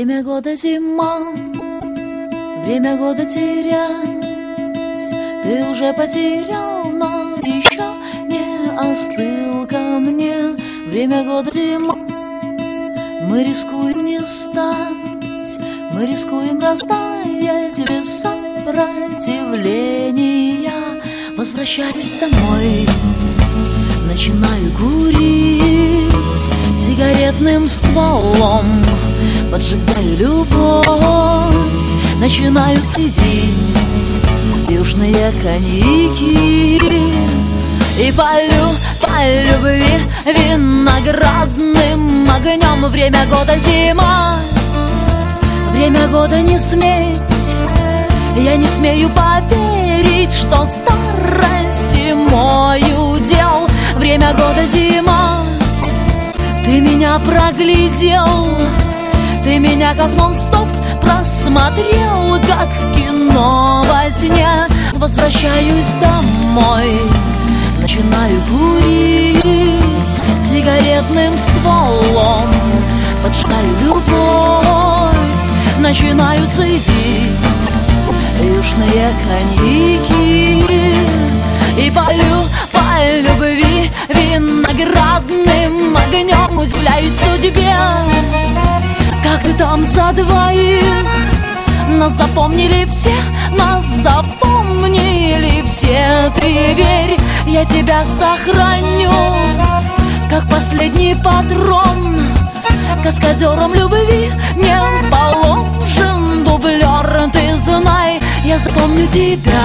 Время года зима, время года терять. Ты уже потерял, но еще не остыл ко мне. Время года зима. Мы рискуем не стать, мы рискуем растаять без сопротивления. Возвращаюсь домой, начинаю курить сигаретным стволом, поджигаю любовь, начинаю цедить южные коньяки и полю по любви виноградным огнем. Время года зима, время года не сметь. Я не смею поверить, что старости мой удел. Время года зима. Ты меня проглядел, ты меня как нон-стоп просмотрел, как кино во сне. Возвращаюсь домой, начинаю курить сигаретным стволом, поджигаю любовь, начинаю цедить южные коньяки и полю по любви виноградным огнем. Удивляюсь судьбе, как ты там за двоих. Нас запомнили все, нас запомнили все. Ты верь, я тебя сохраню, как последний патрон. Каскадером любви не положен дублер. Ты знай, я запомню тебя,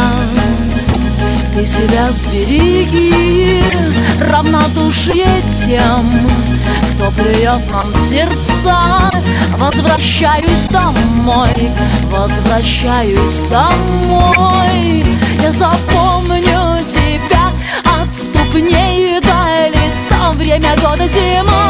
ты себя сбереги. Равнодушие тем, кто плюет нам в сердца. Возвращаюсь домой, возвращаюсь домой. Я запомню тебя от ступней до лица. Время года зима,